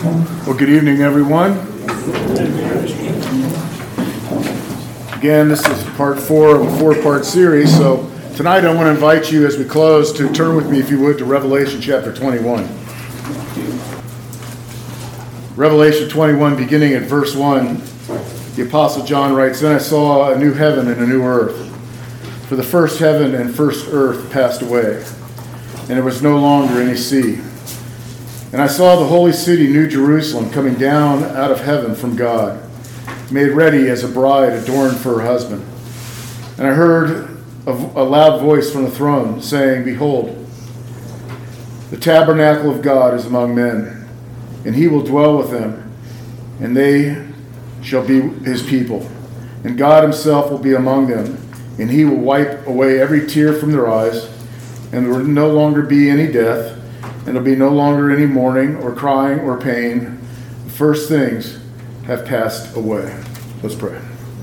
Well, good evening, everyone. Again, this is part 4 of a 4-part series. So tonight I want to invite you, as we close, to turn with me, if you would, to Revelation chapter 21. Revelation 21, beginning at verse 1, the Apostle John writes, "Then I saw a new heaven and a new earth. For the first heaven and first earth passed away, and there was no longer any sea. And I saw the holy city, New Jerusalem, coming down out of heaven from God, made ready as a bride adorned for her husband. And I heard a loud voice from the throne saying, 'Behold, the tabernacle of God is among men, and he will dwell with them, and they shall be his people. And God himself will be among them, and he will wipe away every tear from their eyes, and there will no longer be any death, and there will be no longer any mourning or crying or pain. The first things have passed away.'" Let's pray.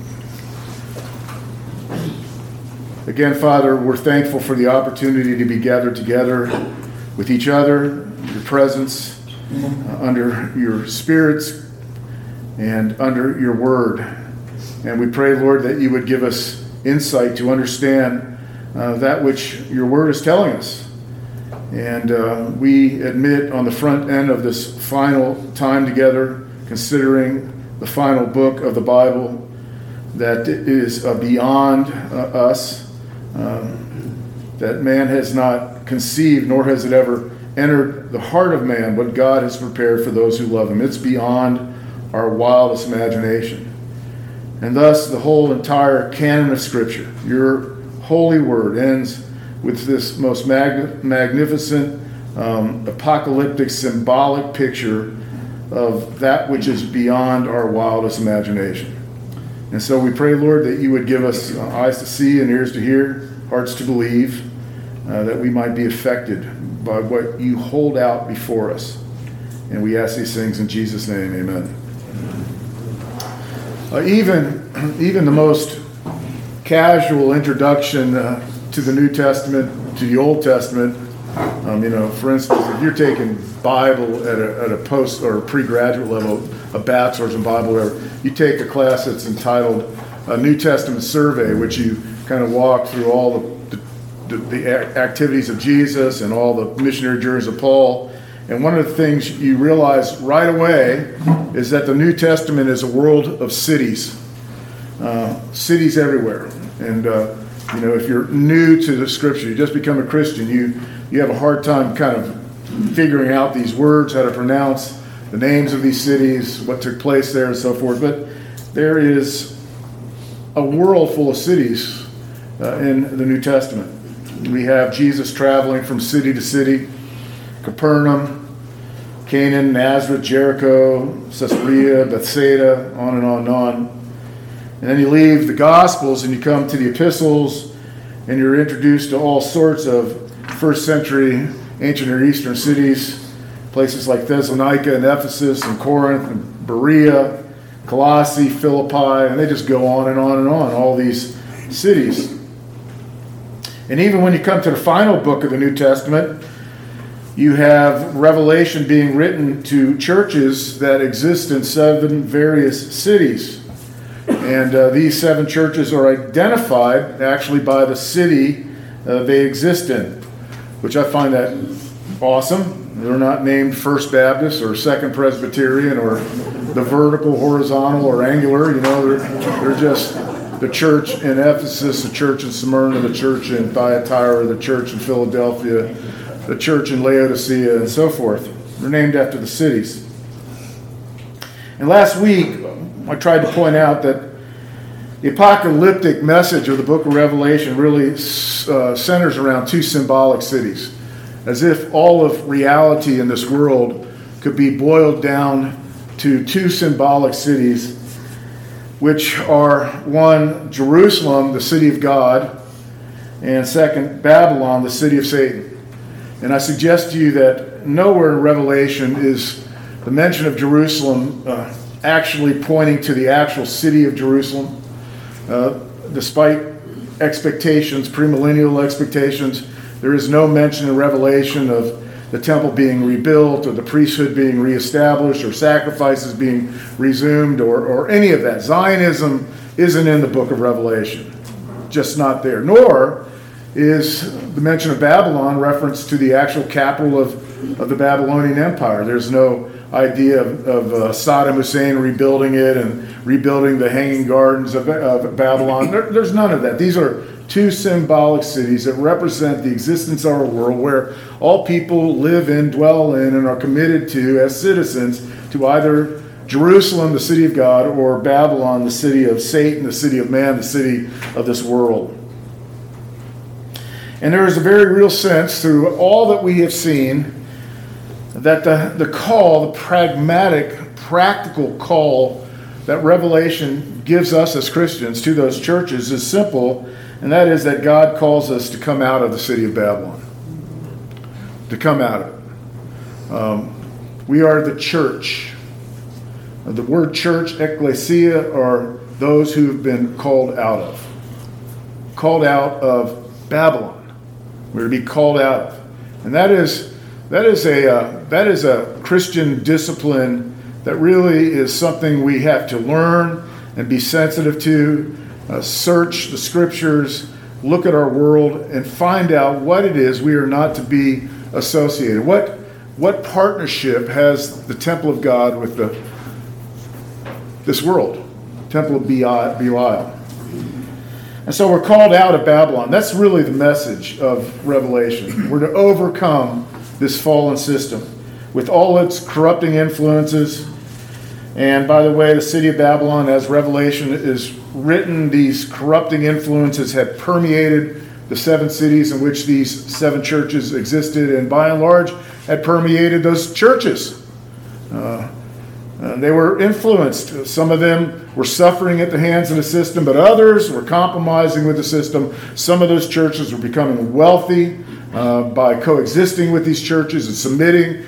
Again, Father, we're thankful for the opportunity to be gathered together with each other, your presence, under your spirits, and under your word. And we pray, Lord, that you would give us insight to understand that which your word is telling us. And we admit on the front end of this final time together, considering the final book of the Bible, that it is beyond us, that man has not conceived, nor has it ever entered the heart of man what God has prepared for those who love him. It's beyond our wildest imagination. And thus the whole entire canon of Scripture, your holy word, ends with this most magnificent apocalyptic symbolic picture of that which is beyond our wildest imagination. And so we pray, Lord, that you would give us eyes to see and ears to hear, hearts to believe, that we might be affected by what you hold out before us. And we ask these things in Jesus' name, amen. Even the most casual introduction to the New Testament, to the Old Testament, for instance, if you're taking Bible at a post or a level, a bachelor's in Bible, or you take a class that's entitled a New Testament Survey, which you kind of walk through all the activities of Jesus and all the missionary journeys of Paul. And one of the things you realize right away is that the New Testament is a world of cities. Cities everywhere. And, if you're new to the Scripture, you just become a Christian, you have a hard time kind of figuring out these words, how to pronounce the names of these cities, what took place there, and so forth. But there is a world full of cities in the New Testament. We have Jesus traveling from city to city: Capernaum, Canaan, Nazareth, Jericho, Caesarea, Bethsaida, on and on and on. And then you leave the Gospels and you come to the epistles, and you're introduced to all sorts of first century ancient Near Eastern cities, places like Thessalonica and Ephesus and Corinth and Berea, Colossae, Philippi, and they just go on and on and on, all these cities. And even when you come to the final book of the New Testament, you have Revelation being written to churches that exist in 7 various cities. And these 7 churches are identified actually by the city they exist in, which I find that awesome. They're not named First Baptist or Second Presbyterian or the vertical, horizontal, or angular. They're just the church in Ephesus, the church in Smyrna, the church in Thyatira, the church in Philadelphia, the church in Laodicea, and so forth. They're named after the cities. And last week, I tried to point out that the apocalyptic message of the book of Revelation really centers around 2 symbolic cities, as if all of reality in this world could be boiled down to 2 symbolic cities, which are, one, Jerusalem, the city of God, and second, Babylon, the city of Satan. And I suggest to you that nowhere in Revelation is the mention of Jerusalem actually pointing to the actual city of Jerusalem. Despite expectations, premillennial expectations, there is no mention in Revelation of the temple being rebuilt or the priesthood being reestablished or sacrifices being resumed or any of that. Zionism isn't in the book of Revelation. Just not there. Nor is the mention of Babylon reference to the actual capital of the Babylonian Empire. There's no idea of Saddam Hussein rebuilding it and rebuilding the Hanging Gardens of Babylon. There's none of that. These are two symbolic cities that represent the existence of our world where all people live in, dwell in, and are committed to as citizens to either Jerusalem, the city of God, or Babylon, the city of Satan, the city of man, the city of this world. And there is a very real sense through all that we have seen that the call, the pragmatic, practical call that Revelation gives us as Christians to those churches is simple, and that is that God calls us to come out of the city of Babylon. To come out of it. We are the church. The word church, ecclesia, are those who have been called out of. Called out of Babylon. We're to be called out of. And that is a Christian discipline that really is something we have to learn and be sensitive to. Search the scriptures, look at our world, and find out what it is we are not to be associated. What partnership has the temple of God with this world? Temple of Belial. And so we're called out of Babylon. That's really the message of Revelation. We're to overcome this fallen system with all its corrupting influences. And by the way, the city of Babylon, as Revelation is written, these corrupting influences had permeated the 7 cities in which these 7 churches existed, and by and large had permeated those churches. They were influenced. Some of them were suffering at the hands of the system, but others were compromising with the system. Some of those churches were becoming wealthy by coexisting with these churches and submitting.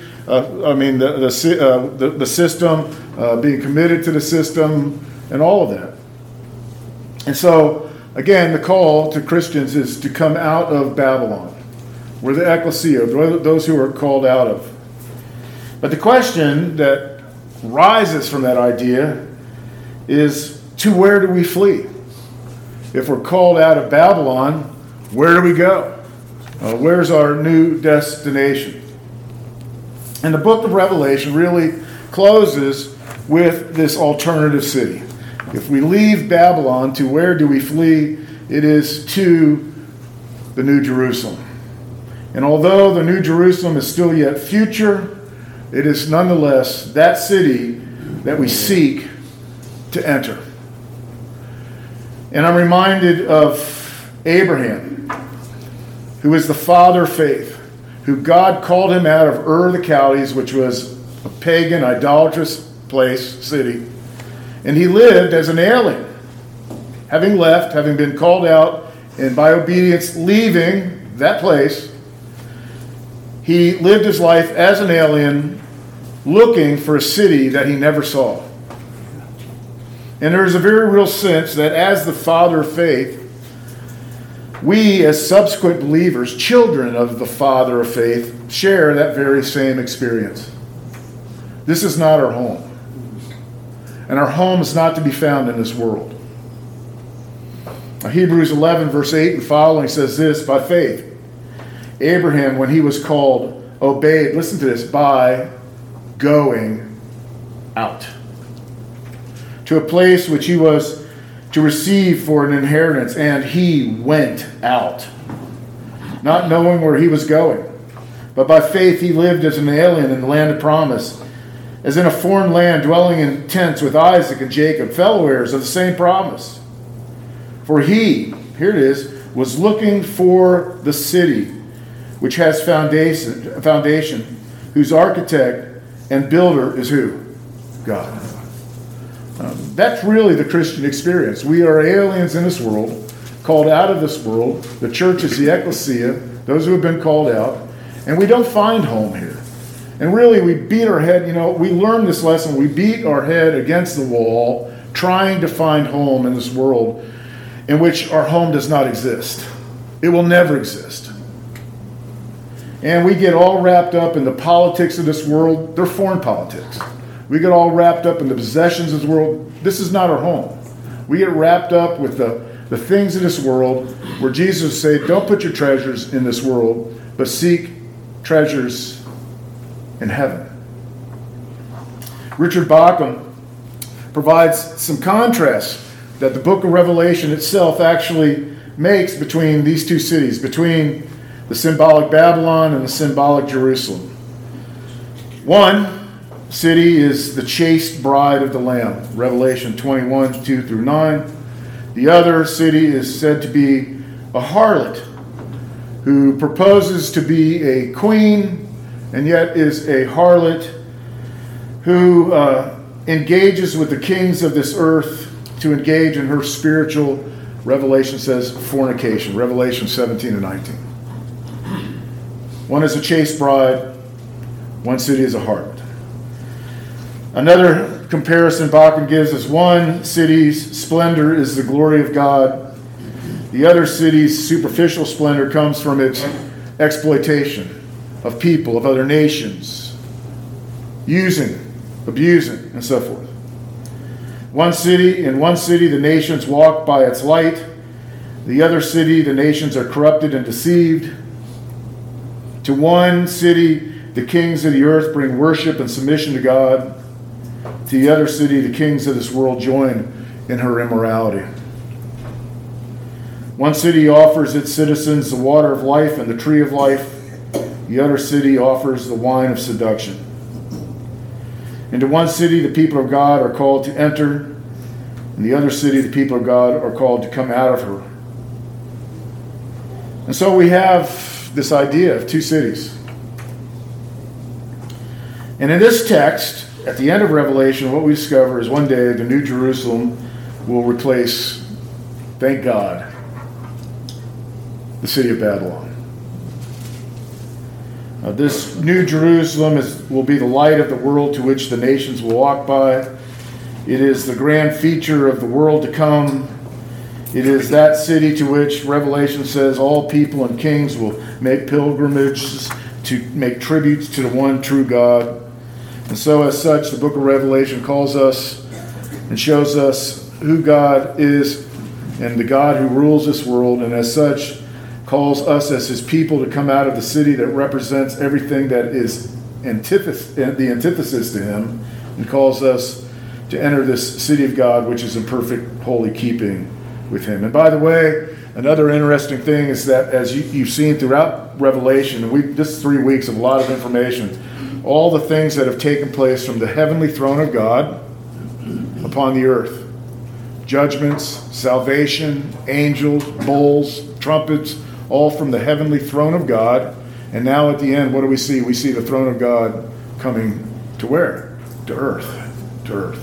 The system, being committed to the system, and all of that. And so, again, the call to Christians is to come out of Babylon. We're the ecclesia, those who are called out of. But the question that rises from that idea is, to where do we flee? If we're called out of Babylon, where do we go? Where's our new destination? And the book of Revelation really closes with this alternative city. If we leave Babylon, to where do we flee? It is to the New Jerusalem. And although the New Jerusalem is still yet future, it is nonetheless that city that we seek to enter. And I'm reminded of Abraham, who is the father of faith, who God called him out of Ur of the Chaldees, which was a pagan, idolatrous city. And he lived as an alien, having been called out, and by obedience leaving that place, he lived his life as an alien, looking for a city that he never saw. And there is a very real sense that as the father of faith, we as subsequent believers, children of the father of faith, share that very same experience. This is not our home. And our home is not to be found in this world. Now, Hebrews 11, verse 8 and following says this: by faith, Abraham, when he was called, obeyed, listen to this, by going out to a place which he was to receive for an inheritance, and he went out, not knowing where he was going. But by faith he lived as an alien in the land of promise, as in a foreign land, dwelling in tents with Isaac and Jacob, fellow heirs of the same promise. For he, here it is, was looking for the city which has foundation, whose architect and builder is who? God. That's really the Christian experience. We are aliens in this world, called out of this world. The church is the ecclesia, those who have been called out, and we don't find home here. And really, we beat our head, we learned this lesson. We beat our head against the wall, trying to find home in this world in which our home does not exist. It will never exist. And we get all wrapped up in the politics of this world. They're foreign politics. We get all wrapped up in the possessions of this world. This is not our home. We get wrapped up with the things of this world, where Jesus said, don't put your treasures in this world, but seek treasures in heaven. Richard Bauckham provides some contrast that the book of Revelation itself actually makes between these two cities, between the symbolic Babylon and the symbolic Jerusalem. One city is the chaste bride of the Lamb, Revelation 21, 2 through 9. The other city is said to be a harlot who proposes to be a queen and yet is a harlot who engages with the kings of this earth to engage in her spiritual, Revelation says, fornication. Revelation 17 and 19. One is a chaste bride. One city is a harlot. Another comparison Bauckham gives is one city's splendor is the glory of God. The other city's superficial splendor comes from its exploitation of people, of other nations, using, abusing, and so forth. In one city, the nations walk by its light. The other city, the nations are corrupted and deceived. To one city, the kings of the earth bring worship and submission to God. To the other city, the kings of this world join in her immorality. One city offers its citizens the water of life and the tree of life. The other city offers the wine of seduction. Into one city, the people of God are called to enter. In the other city, the people of God are called to come out of her. And so we have this idea of two cities. And in this text, at the end of Revelation, what we discover is one day the New Jerusalem will replace, thank God, the city of Babylon. This New Jerusalem will be the light of the world to which the nations will walk by. It is the grand feature of the world to come. It is that city to which Revelation says all people and kings will make pilgrimages to make tributes to the one true God. And so as such, the book of Revelation calls us and shows us who God is and the God who rules this world, and as such calls us as his people to come out of the city that represents everything that is the antithesis to him, and calls us to enter this city of God, which is in perfect holy keeping with him. And by the way, another interesting thing is that as you've seen throughout Revelation, and this is 3 weeks of a lot of information, all the things that have taken place from the heavenly throne of God upon the earth. Judgments, salvation, angels, bowls, trumpets, all from the heavenly throne of God. And now at the end, what do we see? We see the throne of God coming to where? To earth. To earth.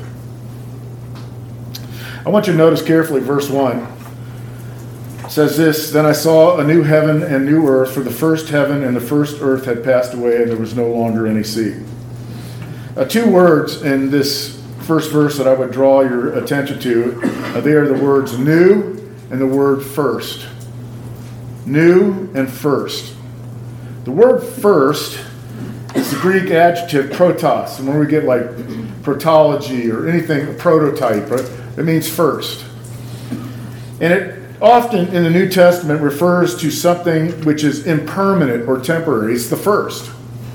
I want you to notice carefully verse 1. It says this, "Then I saw a new heaven and new earth, for the first heaven and the first earth had passed away, and there was no longer any sea." Two words in this first verse that I would draw your attention to, they are the words new and the word first. New and first. The word first is the Greek adjective protos. And when we get like protology or anything, a prototype, right? It means first. And it often in the New Testament refers to something which is impermanent or temporary. It's the first.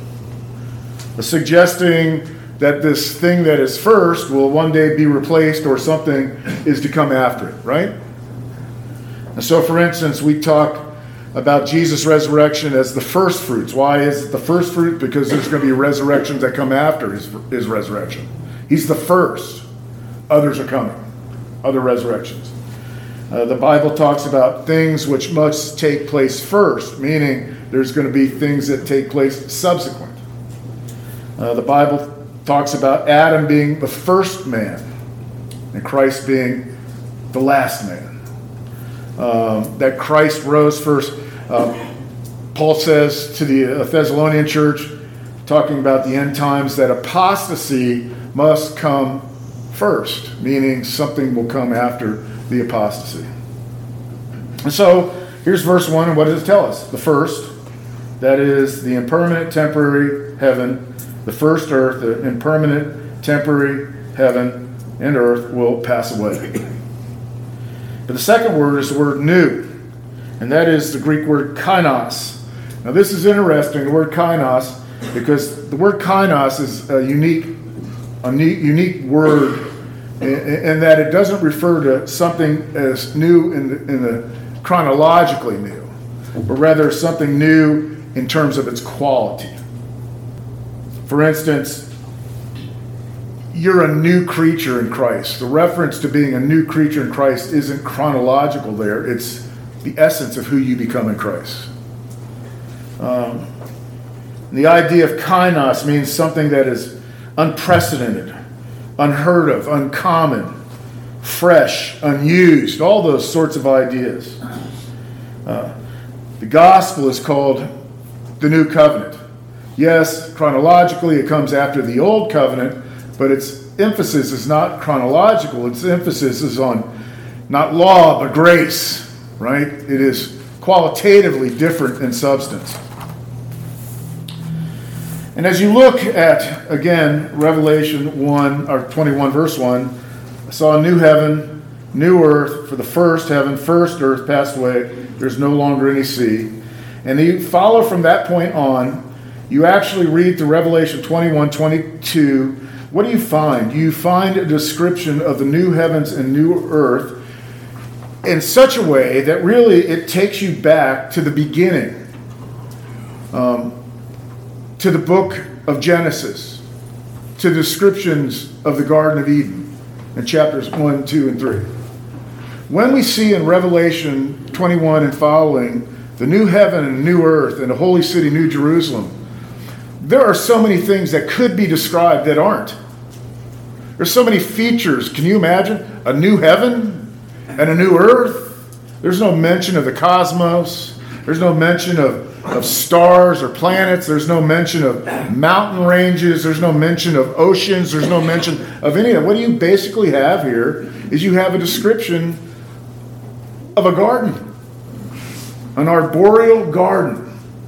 Suggesting that this thing that is first will one day be replaced or something is to come after it, right? And so, for instance, we talk about Jesus' resurrection as the first fruits. Why is it the first fruit? Because there's going to be resurrections that come after his resurrection. He's the first. Others are coming. Other resurrections. The Bible talks about things which must take place first, meaning there's going to be things that take place subsequent. The Bible talks about Adam being the first man and Christ being the last man. That Christ rose first. Paul says to the Thessalonian church, talking about the end times, that apostasy must come first, meaning something will come after the apostasy. And so, here's verse 1, and what does it tell us? The first that is, the impermanent temporary heaven, the first earth, the impermanent temporary heaven and earth will pass away. But the second word is the word new, and that is the Greek word kainos. Now this is interesting, the word kainos, because the word kainos is a unique word in that it doesn't refer to something as new in the chronologically new, but rather something new in terms of its quality. For instance, you're a new creature in Christ. The reference to being a new creature in Christ isn't chronological there. It's the essence of who you become in Christ. The idea of kainos means something that is unprecedented, unheard of, uncommon, fresh, unused, all those sorts of ideas. The gospel is called the new covenant. Yes, chronologically it comes after the old covenant, but its emphasis is not chronological. Its emphasis is on not law, but grace, right? It is qualitatively different in substance. And as you look at, again, Revelation 1, or 21, verse 1, I saw a new heaven, new earth, for the first heaven, first earth passed away. There's no longer any sea. And you follow from that point on, you actually read to Revelation 21, 22. What do you find? You find a description of the new heavens and new earth in such a way that really it takes you back to the beginning, to the book of Genesis, to descriptions of the Garden of Eden in chapters 1, 2, and 3. When we see in Revelation 21 and following the new heaven and new earth and the holy city, New Jerusalem, there are so many things that could be described that aren't. There's so many features. Can you imagine a new heaven and a new earth? There's no mention of the cosmos. There's no mention of stars or planets. There's no mention of mountain ranges. There's no mention of oceans. There's no mention of any of that. What you basically have here is you have a description of a garden, an arboreal garden.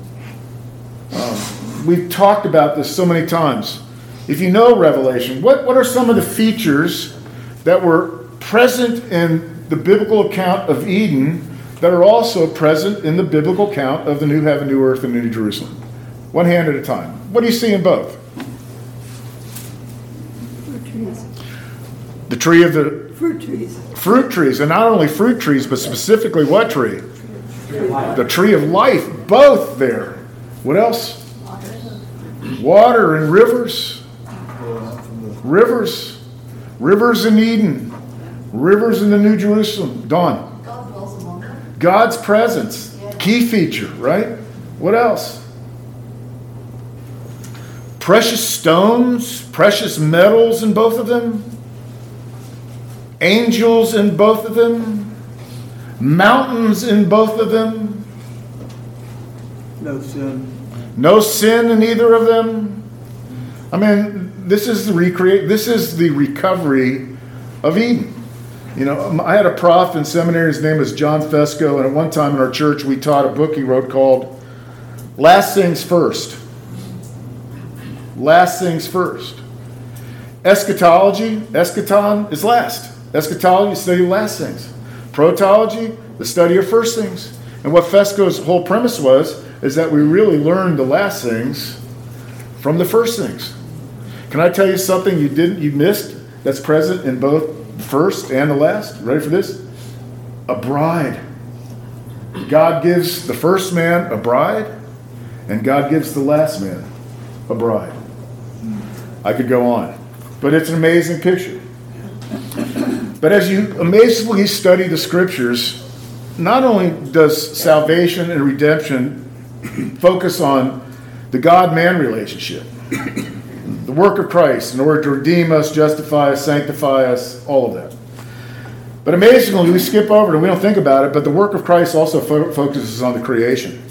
We've talked about this so many times. If you know Revelation, what are some of the features that were present in the biblical account of Eden that are also present in the biblical account of the new heaven, new earth, and new Jerusalem? One hand at a time. What do you see in both? Fruit trees. The tree of the... Fruit trees. Fruit trees. And not only fruit trees, but specifically what tree? The tree of life. Both there. What else? Water and rivers. Rivers. Rivers in Eden. Rivers in the New Jerusalem. Dawn. God dwells among them. God's presence. Key feature, right? What else? Precious stones, precious metals in both of them. Angels in both of them. Mountains in both of them. No sin. No sin in either of them. I mean, this is the recovery of Eden. You know, I had a prof in seminary, his name was John Fesco, and at one time in our church we taught a book he wrote called Last Things First. Last Things First. Eschatology, eschaton is last. Eschatology, study of last things. Protology, the study of first things. And what Fesco's whole premise was is that we really learn the last things from the first things. Can I tell you something you missed that's present in both the first and the last? Ready for this? A bride. God gives the first man a bride, and God gives the last man a bride. I could go on, but it's an amazing picture. But as you amazingly study the scriptures, not only does salvation and redemption focus on the God-man relationship, the work of Christ in order to redeem us, justify us, sanctify us, all of that. But amazingly, we skip over it and we don't think about it, but the work of Christ also focuses on the creation.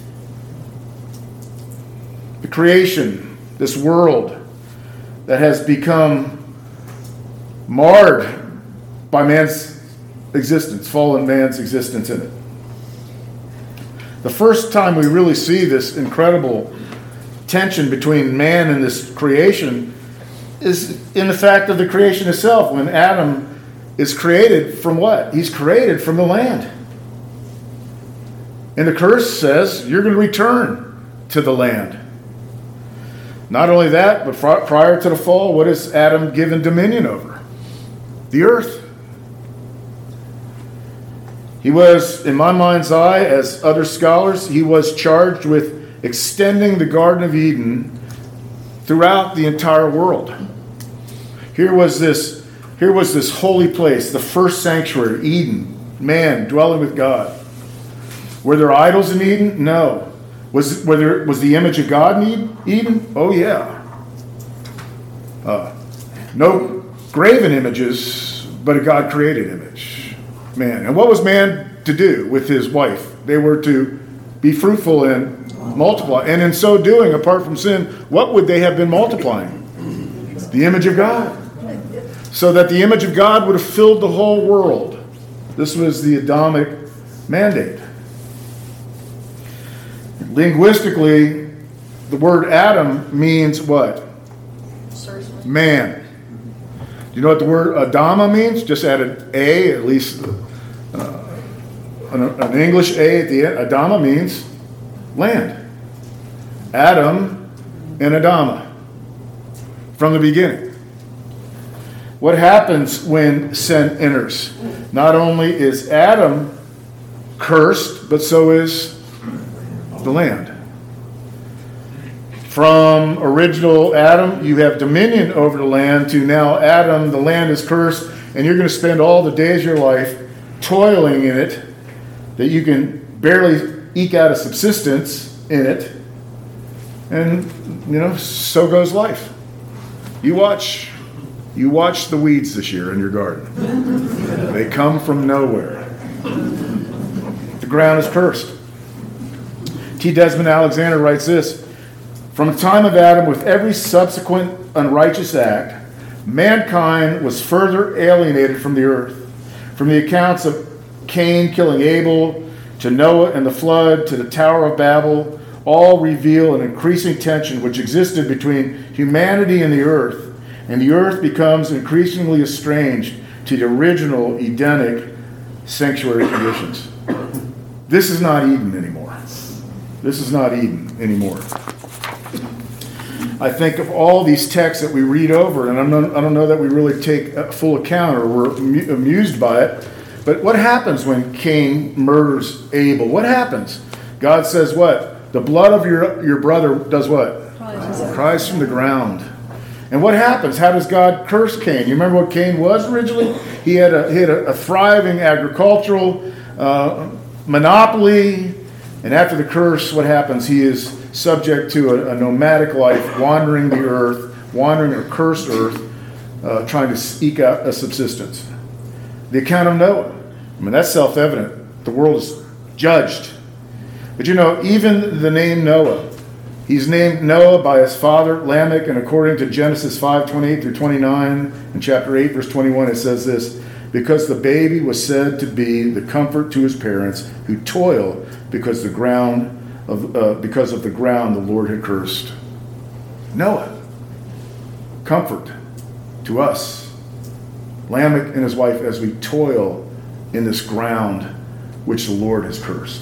The creation, this world that has become marred by man's existence, fallen man's existence in it. The first time we really see this incredible tension between man and this creation is in the fact of the creation itself. When Adam is created from what? He's created from the land. And the curse says you're going to return to the land. Not only that, but prior to the fall, what is Adam given dominion over? The earth. He was, in my mind's eye, as other scholars, he was charged with extending the Garden of Eden throughout the entire world. Here was this holy place, the first sanctuary, Eden, man dwelling with God. Were there idols in Eden? No. Was the image of God in Eden? Oh yeah. No graven images, but a God-created image. Man. And what was man to do with his wife? They were to be fruitful and multiply. And in so doing, apart from sin, what would they have been multiplying? The image of God. So that the image of God would have filled the whole world. This was the Adamic mandate. Linguistically, the word Adam means what? Man. Do you know what the word Adama means? Just added A, at least an English A at the end. Adama means land. Adam and Adama. From the beginning. What happens when sin enters? Not only is Adam cursed, but so is the land. From original Adam, you have dominion over the land, to now Adam, the land is cursed, and you're going to spend all the days of your life toiling in it, that you can barely eke out a subsistence in it. And, so goes life. You watch the weeds this year in your garden. They come from nowhere. The ground is cursed. T. Desmond Alexander writes this: from the time of Adam, with every subsequent unrighteous act, mankind was further alienated from the earth. From the accounts of Cain killing Abel, to Noah and the flood, to the Tower of Babel, all reveal an increasing tension which existed between humanity and the earth becomes increasingly estranged to the original Edenic sanctuary conditions. This is not Eden anymore. This is not Eden anymore. I think of all these texts that we read over, and I don't know that we really take full account or we're amused by it, but what happens when Cain murders Abel? What happens? God says what? The blood of your brother does what? Cries from the ground. And what happens? How does God curse Cain? You remember what Cain was originally? He had a thriving agricultural monopoly. And after the curse, what happens? He is subject to a nomadic life, wandering the earth, wandering a cursed earth, trying to eke out a subsistence. The account of Noah. That's self-evident. The world is judged. But even the name Noah, he's named Noah by his father Lamech, and according to Genesis 5:28 through 29, in chapter 8, verse 21, it says this: because the baby was said to be the comfort to his parents who toil because of the ground the Lord had cursed. Noah, comfort to us. Lamech and his wife as we toil in this ground which the Lord has cursed.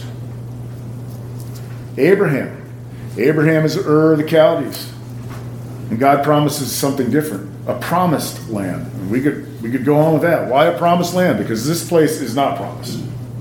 Abraham is Ur of the Chaldees. And God promises something different. A promised land. We could go on with that. Why a promised land? Because this place is not promised.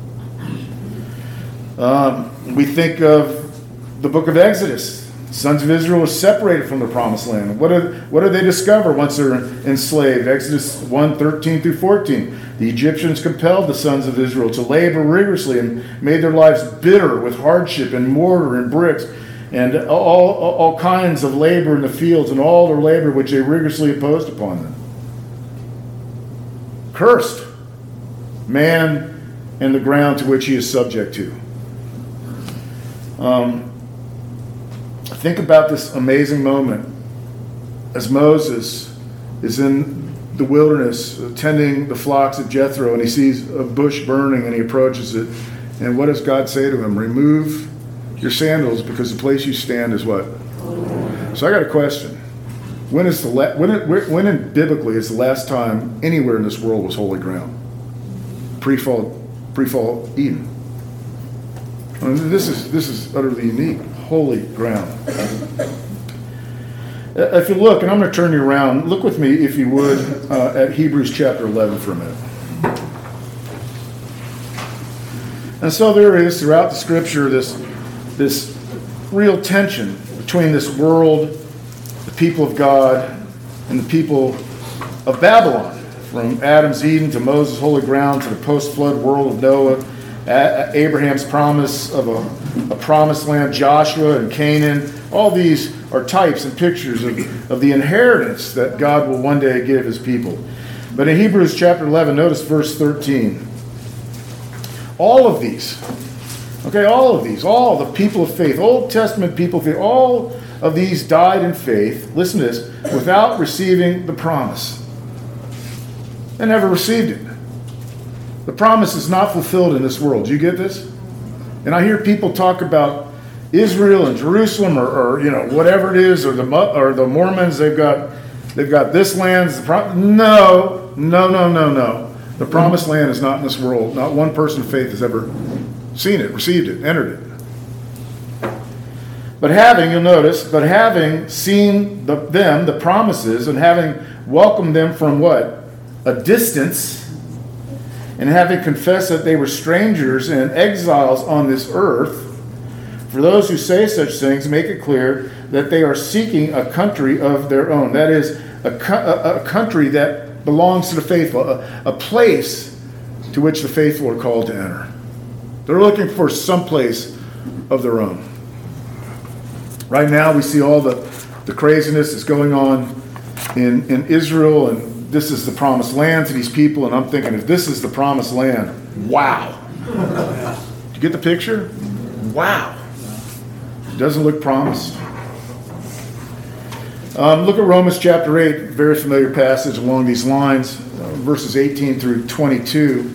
We think of the book of Exodus. The sons of Israel were separated from the promised land. What do they discover once they're enslaved? Exodus 1:13 through 14. The Egyptians compelled the sons of Israel to labor rigorously and made their lives bitter with hardship and mortar and bricks and all kinds of labor in the fields, and all their labor which they rigorously imposed upon them. Cursed, man and the ground to which he is subject to. Think about this amazing moment as Moses is in the wilderness tending the flocks of Jethro, and he sees a bush burning and he approaches it, And what does God say to him? Remove your sandals, because the place you stand is what? So I got a question. When biblically is the last time anywhere in this world was holy ground? Pre-fall Eden. I mean, this is utterly unique. Holy ground. If you look, and I'm going to turn you around, look with me, if you would, at Hebrews chapter 11 for a minute. And so there is, throughout the Scripture, this real tension between this world, the people of God, and the people of Babylon. From Adam's Eden to Moses' holy ground to the post-flood world of Noah, Abraham's promise of a promised land, Joshua and Canaan. All these are types and pictures of the inheritance that God will one day give his people. But in Hebrews chapter 11, notice verse 13. All of these, all the people of faith, Old Testament people of faith, all of these died in faith, listen to this, without receiving the promise. They never received it. The promise is not fulfilled in this world. Do you get this? And I hear people talk about Israel and Jerusalem, or whatever it is, or the Mormons. They've got this land. No. The promised land is not in this world. Not one person of faith has ever seen it, received it, entered it. But having seen the promises, and having welcomed them from what? A distance, and having confessed that they were strangers and exiles on this earth, for those who say such things, make it clear that they are seeking a country of their own. That is, a country that belongs to the faithful, a place to which the faithful are called to enter. They're looking for some place of their own. Right now, we see all the craziness that's going on in Israel, and this is the promised land to these people, and I'm thinking, if this is the promised land, wow. Did you get the picture? Wow. It doesn't look promised. Look at Romans chapter 8, very familiar passage along these lines, verses 18 through 22.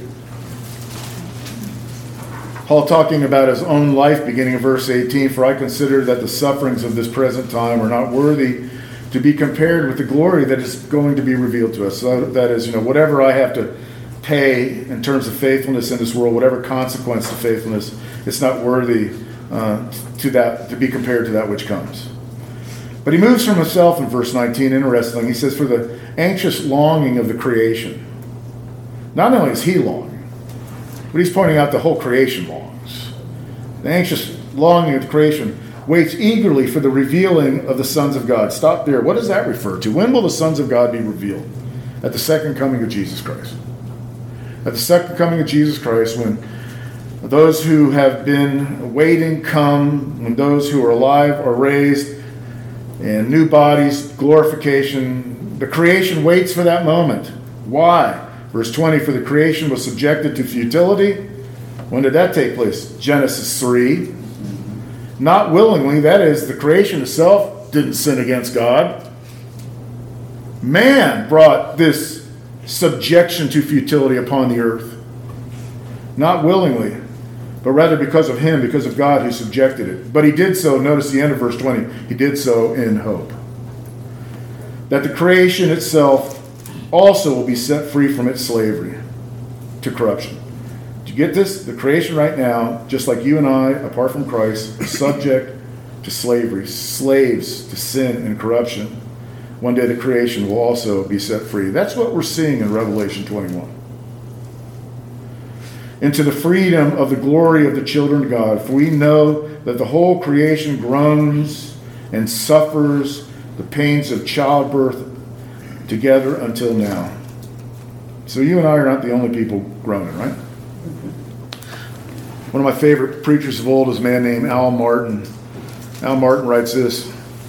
Paul talking about his own life, beginning in verse 18, "For I consider that the sufferings of this present time are not worthy to be compared with the glory that is going to be revealed to us." So that is, whatever I have to pay in terms of faithfulness in this world, whatever consequence to faithfulness, it's not worthy to be compared to that which comes. But he moves from himself in verse 19, interestingly. He says, "For the anxious longing of the creation." Not only is he longing, but he's pointing out the whole creation longs. The anxious longing of the creation waits eagerly for the revealing of the sons of God. Stop there. What does that refer to? When will the sons of God be revealed? At the second coming of Jesus Christ. At the second coming of Jesus Christ, when those who have been waiting come, when those who are alive are raised, and new bodies, glorification. The creation waits for that moment. Why? Verse 20, "For the creation was subjected to futility." When did that take place? Genesis 3. Not willingly, that is, the creation itself didn't sin against God. Man brought this subjection to futility upon the earth. Not willingly, but rather because of him, because of God who subjected it. But he did so, notice the end of verse 20, he did so in hope. That the creation itself also will be set free from its slavery to corruption. Do you get this? The creation right now, just like you and I, apart from Christ, are subject to slavery, slaves to sin and corruption. One day the creation will also be set free. That's what we're seeing in Revelation 21. Into the freedom of the glory of the children of God. For we know that the whole creation groans and suffers the pains of childbirth together until now. So you and I are not the only people groaning, right? One of my favorite preachers of old is a man named Al Martin. Al Martin writes this.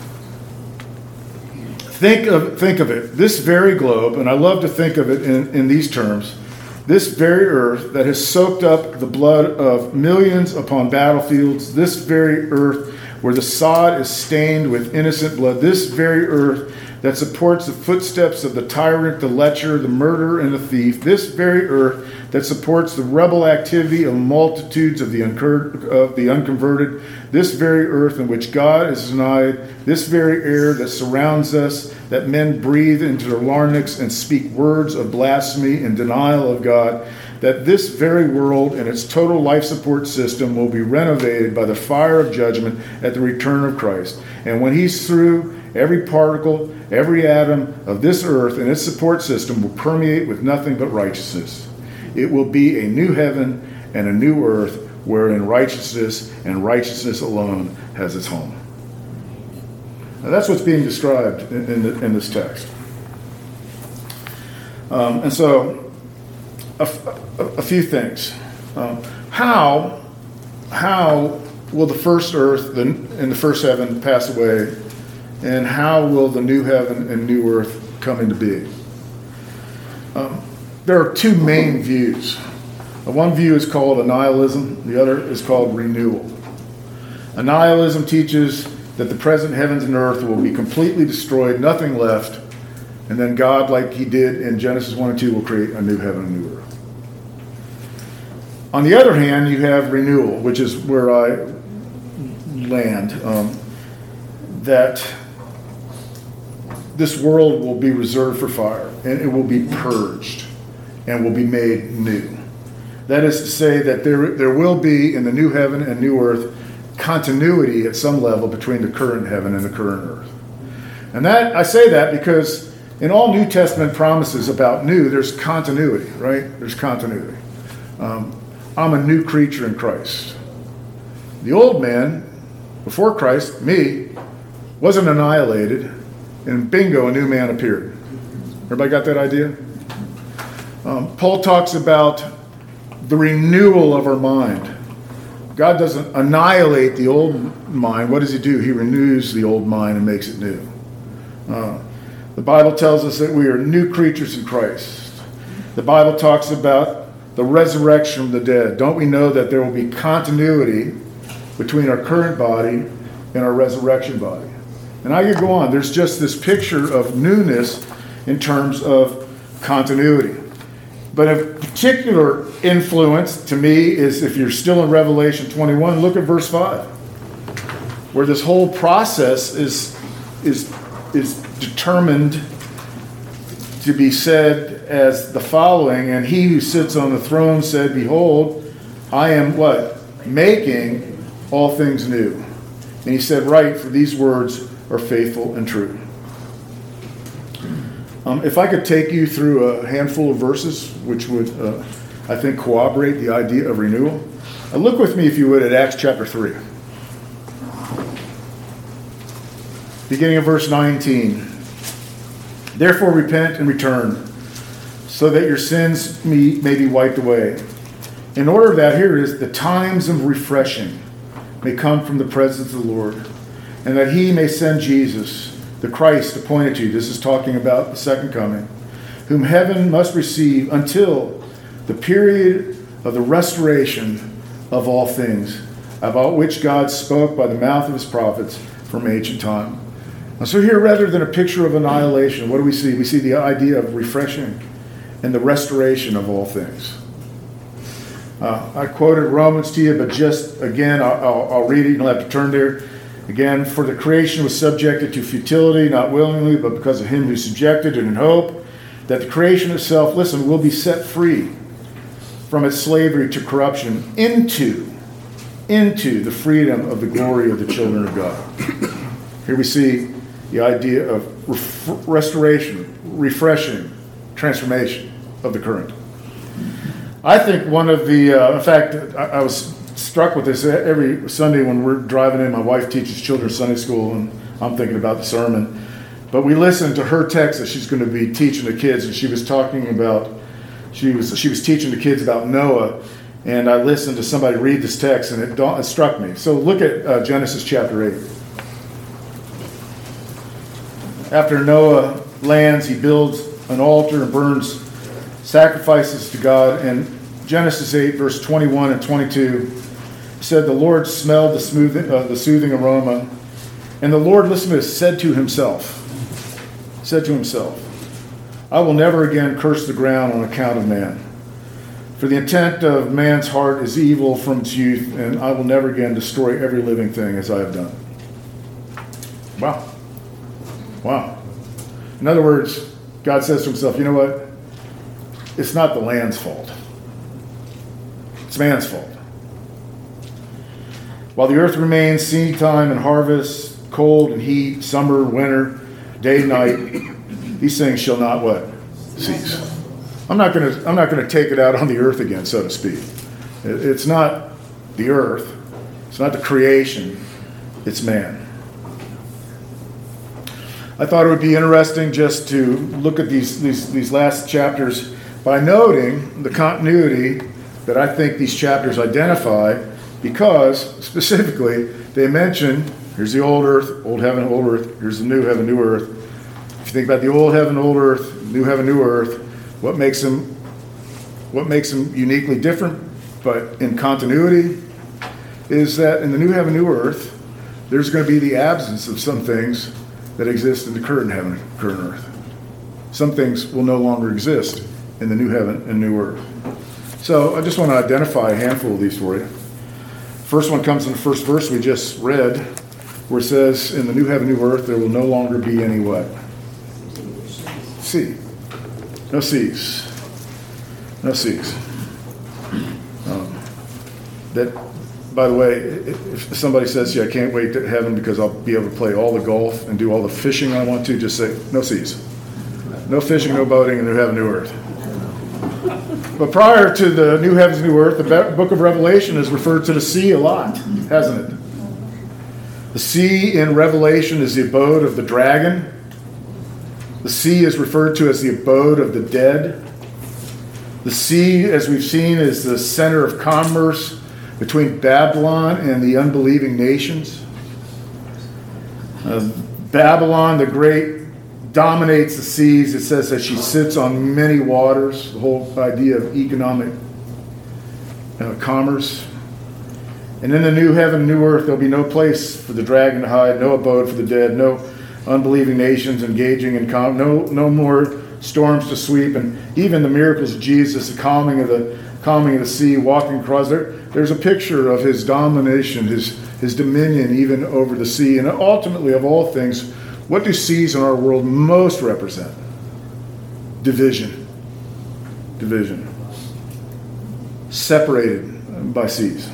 Think of it. This very globe, and I love to think of it in these terms, this very earth that has soaked up the blood of millions upon battlefields, this very earth where the sod is stained with innocent blood, this very earth that supports the footsteps of the tyrant, the lecher, the murderer, and the thief, this very earth that supports the rebel activity of multitudes of the unconverted, this very earth in which God is denied, this very air that surrounds us, that men breathe into their larynx and speak words of blasphemy and denial of God, that this very world and its total life support system will be renovated by the fire of judgment at the return of Christ. And when he's through, every particle, every atom of this earth and its support system will permeate with nothing but righteousness. It will be a new heaven and a new earth wherein righteousness and righteousness alone has its home. Now, that's what's being described in this text. And so, a few things. How will the first earth and the first heaven pass away, and how will the new heaven and new earth come into being? There are two main views. One view is called annihilism. The other is called renewal. Annihilism teaches that the present heavens and earth will be completely destroyed, nothing left, and then God, like he did in Genesis 1 and 2, will create a new heaven and new earth. On the other hand, you have renewal, which is where I land, that this world will be reserved for fire, and it will be purged, and will be made new. That is to say that there will be, in the new heaven and new earth, continuity at some level between the current heaven and the current earth. And that I say that because in all New Testament promises about new, there's continuity, right? There's continuity. I'm a new creature in Christ. The old man, before Christ, me, wasn't annihilated, and bingo, a new man appeared. Everybody got that idea? Paul talks about the renewal of our mind. God doesn't annihilate the old mind. What does he do? He renews the old mind and makes it new. The Bible tells us that we are new creatures in Christ. The Bible talks about the resurrection of the dead. Don't we know that there will be continuity between our current body and our resurrection body? And I could go on. There's just this picture of newness in terms of continuity. But a particular influence to me is, if you're still in Revelation 21, look at verse 5, where this whole process is determined to be said as the following: and he who sits on the throne said, behold, I am what? Making all things new. And he said, right, for these words are faithful and true. If I could take you through a handful of verses which would, I think, corroborate the idea of renewal. Look with me, if you would, at Acts chapter 3. Beginning of verse 19. Therefore repent and return, so that your sins may be wiped away. In order that, here it is, the times of refreshing may come from the presence of the Lord, and that he may send Jesus, the Christ appointed to you. This is talking about the second coming, whom heaven must receive until the period of the restoration of all things, about which God spoke by the mouth of his prophets from ancient time. And so here, rather than a picture of annihilation, what do we see? We see the idea of refreshing and the restoration of all things. I quoted Romans to you, but just again, I'll read it. You don't have to turn there. Again, for the creation was subjected to futility, not willingly, but because of him who subjected it, in hope that the creation itself, listen, will be set free from its slavery to corruption into the freedom of the glory of the children of God. Here we see the idea of restoration, refreshing, transformation of the current. I think one of the, in fact, I was struck with this every Sunday when we're driving in. My wife teaches children's Sunday school, and I'm thinking about the sermon. But we listened to her text that she's going to be teaching the kids, and she was talking about, she was teaching the kids about Noah, and I listened to somebody read this text, and it struck me. So look at Genesis chapter 8. After Noah lands, he builds an altar and burns sacrifices to God. And Genesis 8, verse 21 and 22 said, the Lord smelled the soothing aroma. And the Lord, listen to this, said to himself, said to himself, I will never again curse the ground on account of man. For the intent of man's heart is evil from its youth, and I will never again destroy every living thing as I have done. Wow. Wow. In other words, God says to himself, you know what? It's not the land's fault. It's man's fault. While the earth remains, seed time and harvest, cold and heat, summer, winter, day and night, these things shall not what? Cease. I'm not going to take it out on the earth again, so to speak. It's not the earth. It's not the creation. It's man. I thought it would be interesting just to look at these last chapters by noting the continuity that I think these chapters identify, because specifically they mention, here's the old earth, old heaven, old earth, here's the new heaven, new earth. If you think about the old heaven, old earth, new heaven, new earth, what makes them uniquely different, but in continuity, is that in the new heaven, new earth, there's going to be the absence of some things that exist in the current heaven, current earth. Some things will no longer exist in the new heaven and new earth. So I just want to identify a handful of these for you. First one comes in the first verse we just read, where it says, in the new heaven, new earth, there will no longer be any what? Sea. No seas. No seas. That, by the way, if somebody says to you, I can't wait to heaven because I'll be able to play all the golf and do all the fishing I want to, just say, no seas. No fishing, no boating in the new heaven, new earth. But prior to the new heavens, new earth, the book of Revelation has referred to the sea a lot, hasn't it? The sea in Revelation is the abode of the dragon. The sea is referred to as the abode of the dead. The sea, as we've seen, is the center of commerce between Babylon and the unbelieving nations. Babylon the Great dominates the seas. It says that she sits on many waters, the whole idea of economic commerce. And in the new heaven, new earth, there'll be no place for the dragon to hide, no abode for the dead, no unbelieving nations engaging in no more storms to sweep, and even the miracles of Jesus, the calming of the sea, walking across there. There's a picture of his domination, his dominion even over the sea. And ultimately, of all things, what do seas in our world most represent? Division. Division. Separated by seas.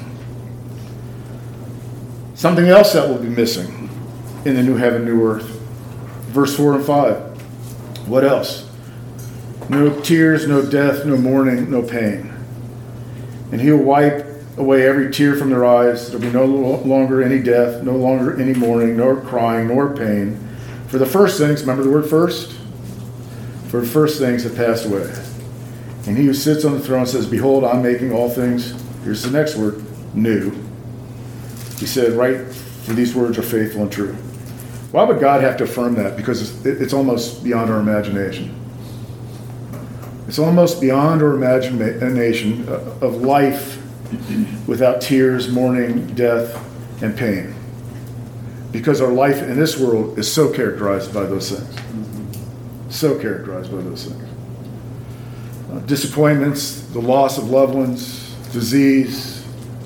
Something else that will be missing in the new heaven, new earth. Verse 4 and 5. What else? No tears, no death, no mourning, no pain. And he'll wipe away every tear from their eyes. There'll be no longer any death, no longer any mourning, nor crying, nor pain. For the first things, remember the word first? For the first things have passed away. And he who sits on the throne says, behold, I'm making all things, here's the next word, new. He said, right, for these words are faithful and true. Why would God have to affirm that? Because it's almost beyond our imagination. It's almost beyond our imagination of life without tears, mourning, death, and pain. Because our life in this world is so characterized by those things. So characterized by those things. Disappointments, the loss of loved ones, disease,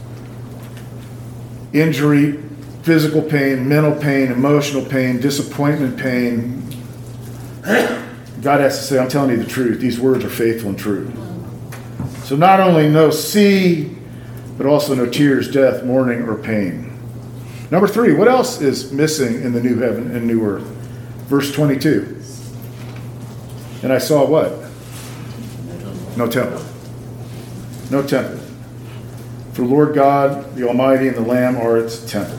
injury, physical pain, mental pain, emotional pain, disappointment pain. God has to say, I'm telling you the truth. These words are faithful and true. So not only no sea, but also no tears, death, mourning, or pain. Number 3, what else is missing in the new heaven and new earth? Verse 22. And I saw what? No temple. No temple. For Lord God, the Almighty, and the Lamb are its temple.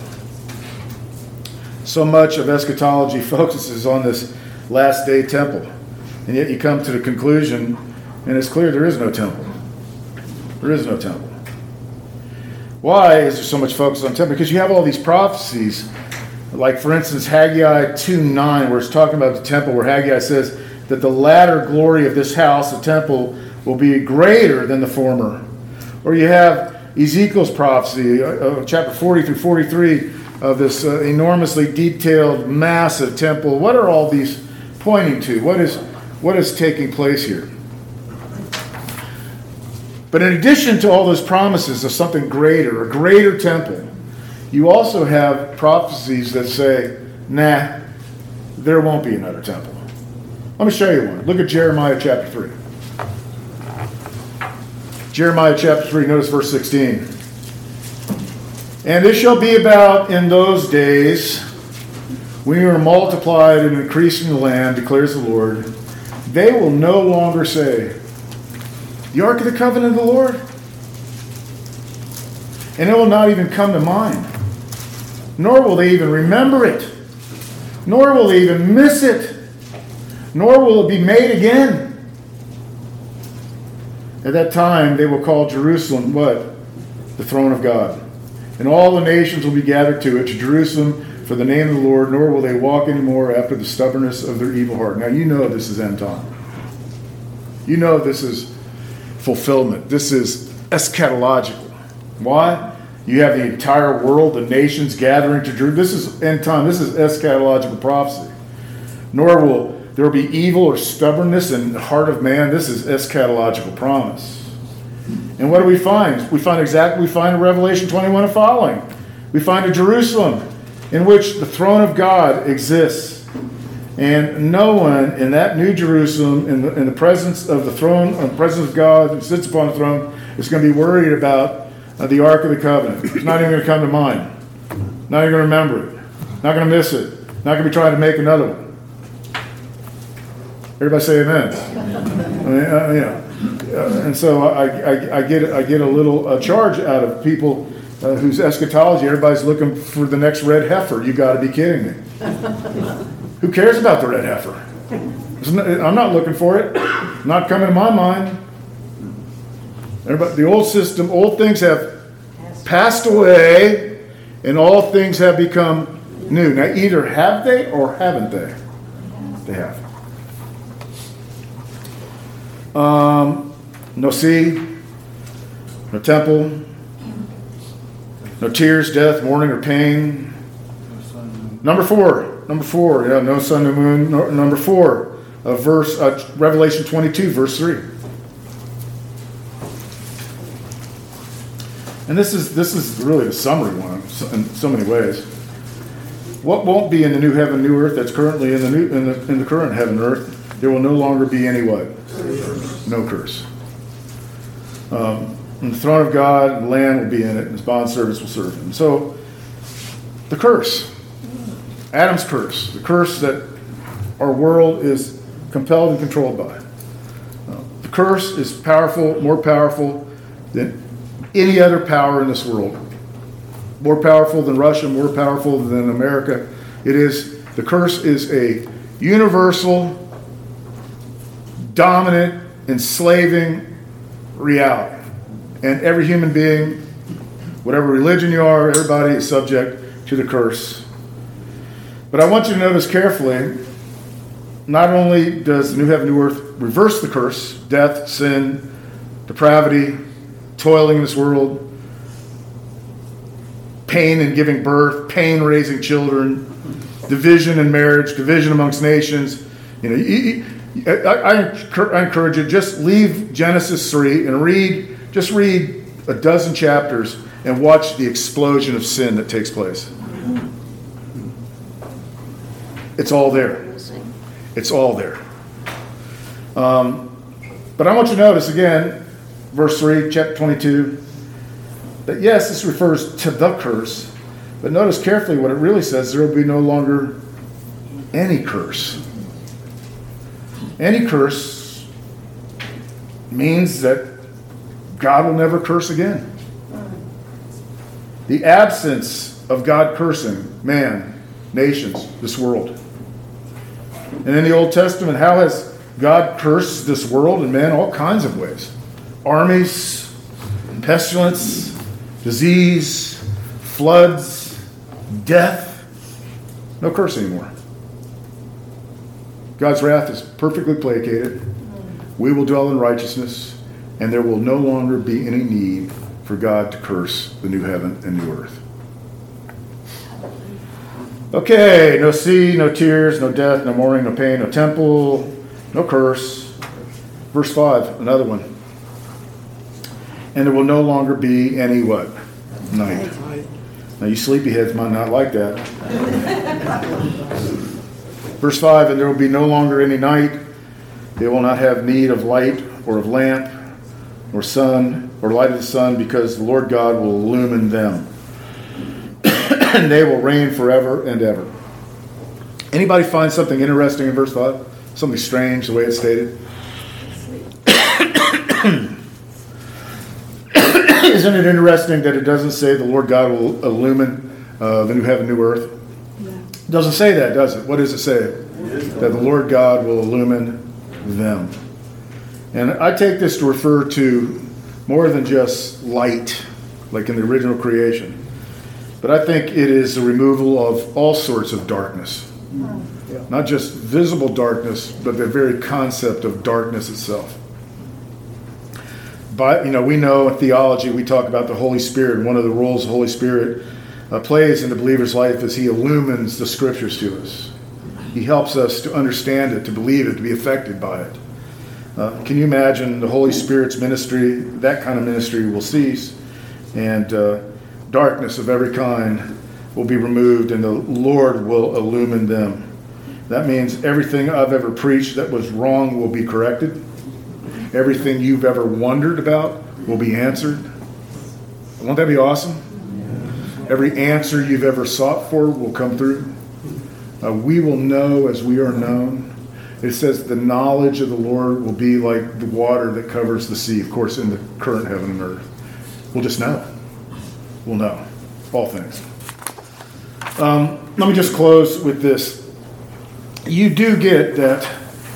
So much of eschatology focuses on this last day temple. And yet you come to the conclusion, and it's clear there is no temple. There is no temple. Why is there so much focus on temple? Because you have all these prophecies, like for instance Haggai 2:9, where it's talking about the temple, where Haggai says that the latter glory of this house, the temple, will be greater than the former. Or you have Ezekiel's prophecy, chapter 40 through 43, of this enormously detailed, massive temple. What are all these pointing to? What is taking place here? But in addition to all those promises of something greater, a greater temple, you also have prophecies that say, nah, there won't be another temple. Let me show you one. Look at Jeremiah chapter 3. Jeremiah chapter 3, notice verse 16. And it shall be about in those days, when you are multiplied and increased in the land, declares the Lord, they will no longer say, the ark of the covenant of the Lord. And it will not even come to mind. Nor will they even remember it. Nor will they even miss it. Nor will it be made again. At that time they will call Jerusalem what? The throne of God. And all the nations will be gathered to it, to Jerusalem, for the name of the Lord, nor will they walk anymore after the stubbornness of their evil heart. Now you know this is end time. You know this is fulfillment. This is eschatological. Why? You have the entire world, the nations gathering to Jerusalem. This is end time. This is eschatological prophecy. Nor will there be evil or stubbornness in the heart of man. This is eschatological promise. And what do we find? We find in Revelation 21 and following. We find a Jerusalem in which the throne of God exists. And no one in that new Jerusalem, in the presence of the throne, in the presence of God who sits upon the throne, is going to be worried about the Ark of the Covenant. It's not even going to come to mind. Not even going to remember it. Not going to miss it. Not going to be trying to make another one. Everybody say amen. And so I get a little charge out of people whose eschatology, everybody's looking for the next red heifer. You got to be kidding me. Who cares about the red heifer? I'm not looking for it. Not coming to my mind. Everybody, the old system, old things have passed away, and all things have become new. Now, either have they or haven't they? They have. No sea, no temple, no tears, death, mourning, or pain. Number four, yeah, no sun, no moon. Number 4, Revelation 22, verse 3. And this is really the summary one in so many ways. What won't be in the new heaven, new earth that's currently in the current heaven and earth? There will no longer be any what? No curse. And the throne of God and the Lamb will be in it, and his bondservants will serve him. So, the curse. Adam's curse. The curse that our world is compelled and controlled by. The curse is powerful, more powerful than any other power in this world. More powerful than Russia, more powerful than America. The curse is a universal, dominant, enslaving reality. And every human being, whatever religion you are, everybody is subject to the curse. But I want you to notice carefully, not only does the new heaven, new earth reverse the curse, death, sin, depravity, toiling in this world, pain in giving birth, pain raising children, division in marriage, division amongst nations. I encourage you, just leave Genesis 3 and read a dozen chapters and watch the explosion of sin that takes place. It's all there. It's all there. But I want you to notice again, verse 3, chapter 22, that yes, this refers to the curse, but notice carefully what it really says. There will be no longer any curse. Any curse means that God will never curse again. The absence of God cursing man, nations, this world. And in the Old Testament, how has God cursed this world and man? All kinds of ways. Armies, pestilence, disease, floods, death. No curse anymore. God's wrath is perfectly placated. We will dwell in righteousness, and there will no longer be any need for God to curse the new heaven and new earth. Okay, no sea, no tears, no death, no mourning, no pain, no temple, no curse. Verse 5, another one. And there will no longer be any what? Night. Now you sleepyheads might not like that. Verse 5, and there will be no longer any night. They will not have need of light or of lamp or sun or light of the sun, because the Lord God will illumine them. And they will reign forever and ever. Anybody find something interesting in verse 5? Something strange the way it's stated? Isn't it interesting that it doesn't say the Lord God will illumine the new heaven, new earth? No. It doesn't say that, does it? What does it say? That the Lord God will illumine them. And I take this to refer to more than just light, like in the original creation. But I think it is the removal of all sorts of darkness. Not just visible darkness, but the very concept of darkness itself. But, we know in theology, we talk about the Holy Spirit, and one of the roles the Holy Spirit plays in the believer's life is he illumines the scriptures to us. He helps us to understand it, to believe it, to be affected by it. Can you imagine the Holy Spirit's ministry? That kind of ministry will cease, and darkness of every kind will be removed, and the Lord will illumine them. That means everything I've ever preached that was wrong will be corrected. Everything you've ever wondered about will be answered. Won't that be awesome? Every answer you've ever sought for will come through. We will know as we are known. It says the knowledge of the Lord will be like the water that covers the sea, of course, in the current heaven and earth. We'll just know. We'll know all things. Let me just close with this. You do get that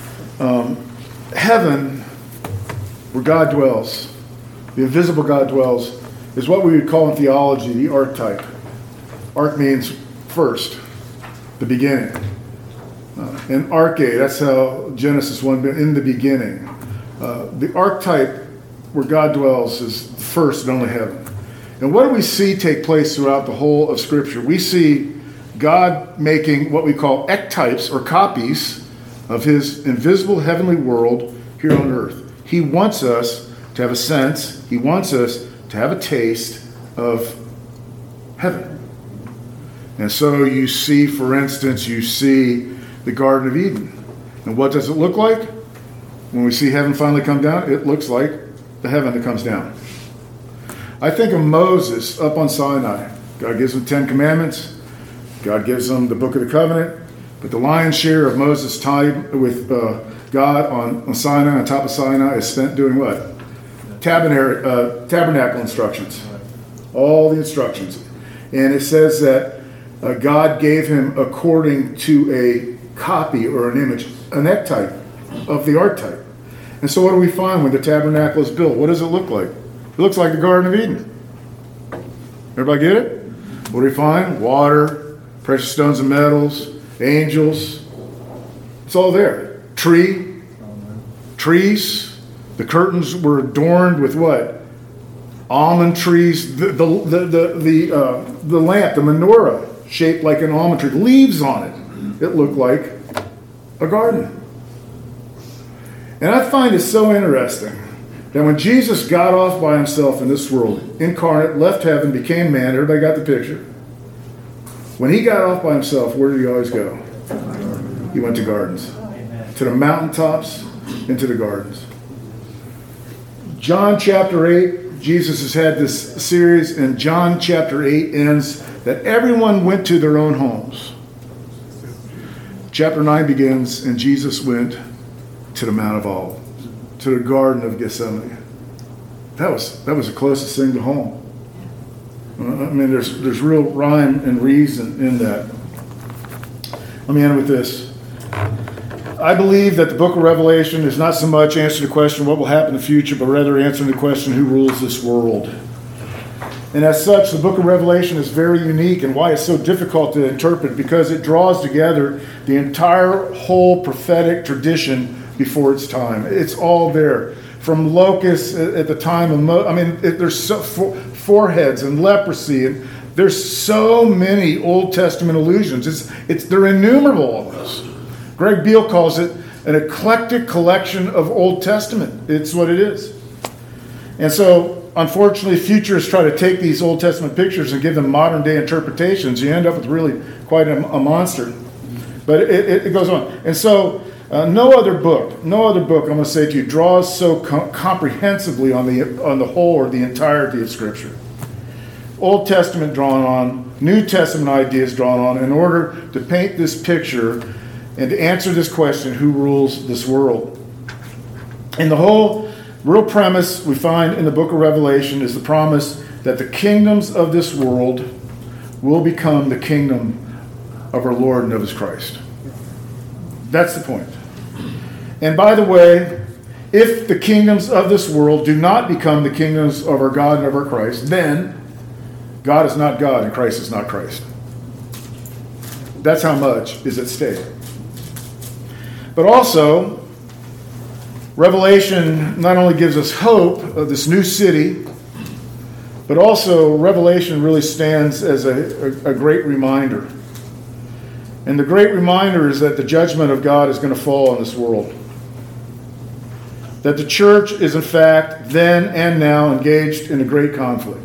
heaven, where God dwells, the invisible God dwells, is what we would call in theology the archetype. Ark means first, the beginning. And arche, that's how Genesis 1, in the beginning. The archetype where God dwells is first and only heaven. And what do we see take place throughout the whole of Scripture? We see God making what we call ectypes or copies of his invisible heavenly world here on earth. He wants us to have a sense, he wants us to have a taste of heaven. And so you see, for instance, you see the Garden of Eden. And what does it look like? When we see heaven finally come down, it looks like the heaven that comes down. I think of Moses up on Sinai. God gives him 10 commandments. God gives him the book of the covenant. But the lion's share of Moses' time with God on Sinai, on top of Sinai, is spent doing what? Tabernacle instructions. All the instructions. And it says that God gave him according to a copy or an image, an ectype of the archetype. And so what do we find when the tabernacle is built? What does it look like? It looks like the Garden of Eden. Everybody get it? What do we find? Water, precious stones and metals, angels. It's all there. Trees. The curtains were adorned with what? Almond trees. The lamp, the menorah, shaped like an almond tree. Leaves on it. It looked like a garden. And I find it so interesting that when Jesus got off by himself in this world, incarnate, left heaven, became man, everybody got the picture. When he got off by himself, where did he always go? He went to gardens. To the mountaintops, into the gardens. John chapter 8, Jesus has had this series, and John chapter 8 ends that everyone went to their own homes. Chapter 9 begins, and Jesus went to the Mount of Olives, to the Garden of Gethsemane. That was the closest thing to home. I mean, there's real rhyme and reason in that. Let me end with this. I believe that the book of Revelation is not so much answering the question what will happen in the future, but rather answering the question who rules this world. And as such, the book of Revelation is very unique, and why it's so difficult to interpret, because it draws together the entire whole prophetic tradition before its time. It's all there. From locusts at the time of there's foreheads and leprosy and There's so many Old Testament allusions. They're innumerable almost. Greg Beale calls it an eclectic collection of Old Testament. It's what it is. And so, unfortunately, futurists try to take these Old Testament pictures and give them modern day interpretations. You end up with really quite a monster. But it goes on. And so, no other book, I'm going to say to you, draws so comprehensively on the whole or the entirety of Scripture. Old Testament drawn on, New Testament ideas drawn on, in order to paint this picture and to answer this question, who rules this world? And the whole real premise we find in the book of Revelation is the promise that the kingdoms of this world will become the kingdom of our Lord and of his Christ. That's the point. And by the way, if the kingdoms of this world do not become the kingdoms of our God and of our Christ, then God is not God and Christ is not Christ. That's how much is at stake. But also, Revelation not only gives us hope of this new city, but also Revelation really stands as a great reminder. And the great reminder is that the judgment of God is going to fall on this world. That the church is in fact then and now engaged in a great conflict.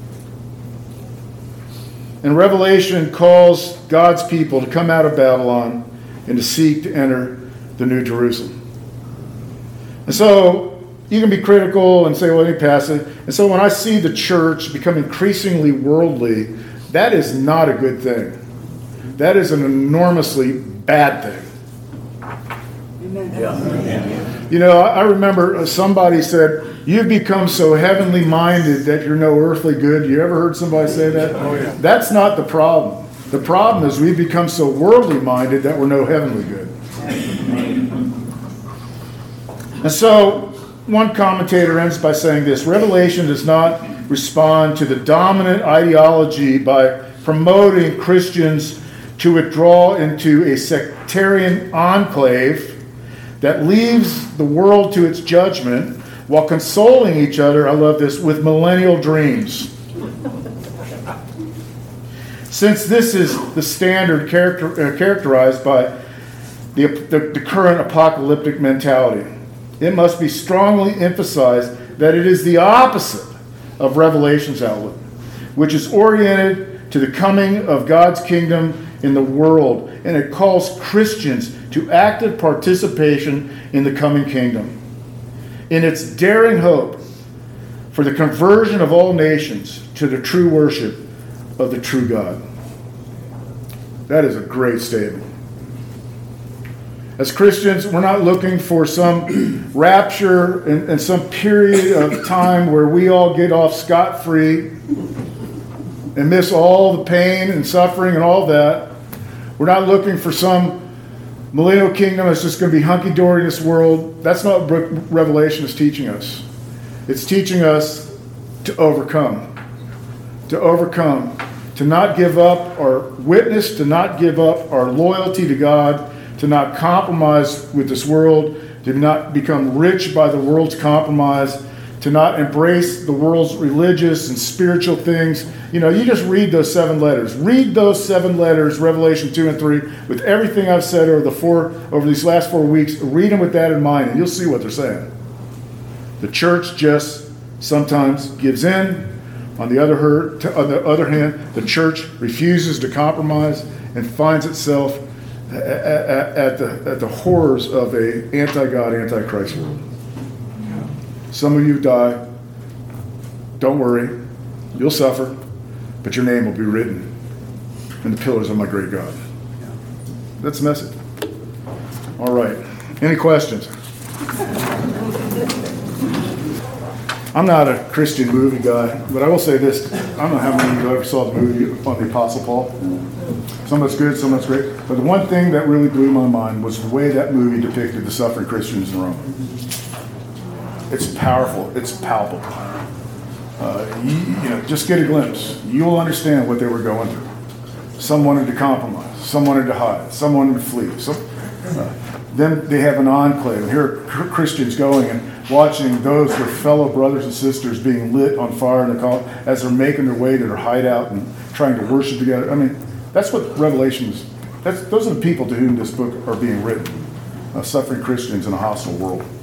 And Revelation calls God's people to come out of Babylon and to seek to enter the New Jerusalem. And so you can be critical and say, well, let me pass it. And so when I see the church become increasingly worldly, that is not a good thing. That is an enormously bad thing. Amen. You know, I remember somebody said, you've become so heavenly minded that you're no earthly good. You ever heard somebody say that? Oh, yeah. That's not the problem. The problem is we've become so worldly minded that we're no heavenly good. And so, one commentator ends by saying this: Revelation does not respond to the dominant ideology by promoting Christians to withdraw into a sectarian enclave that leaves the world to its judgment while consoling each other, I love this, with millennial dreams. Since this is the standard characterized by the current apocalyptic mentality, it must be strongly emphasized that it is the opposite of Revelation's outlook, which is oriented to the coming of God's kingdom in the world, and it calls Christians to active participation in the coming kingdom, in its daring hope for the conversion of all nations to the true worship of the true God. That is a great statement. As Christians, we're not looking for some rapture and some period of time where we all get off scot-free and miss all the pain and suffering and all that. We're not looking for some millennial kingdom that's just going to be hunky-dory in this world. That's not what Revelation is teaching us. It's teaching us to overcome. To overcome. To not give up our witness, to not give up our loyalty to God, to not compromise with this world, to not become rich by the world's compromise, to not embrace the world's religious and spiritual things. You know, you just read those 7 letters. Read those 7 letters, Revelation 2 and 3, with everything I've said over these last 4 weeks. Read them with that in mind, and you'll see what they're saying. The church just sometimes gives in. On the other hand, the church refuses to compromise and finds itself at the horrors of a anti-God, anti-Christ world. Some of you die. Don't worry. You'll suffer, but your name will be written in the pillars of my great God. That's the message. All right. Any questions? I'm not a Christian movie guy, but I will say this. I don't know how many of you ever saw the movie on the Apostle Paul. Some of it's good, some of it's great. But the one thing that really blew my mind was the way that movie depicted the suffering Christians in Rome. It's powerful. It's palpable. Just get a glimpse. You will understand what they were going through. Some wanted to compromise. Some wanted to hide. Some wanted to flee. Then they have an enclave. Here are Christians going and watching those, their fellow brothers and sisters, being lit on fire in the as they're making their way to their hideout and trying to worship together. I mean, that's what Revelation is. Those are the people to whom this book are being written. Suffering Christians in a hostile world.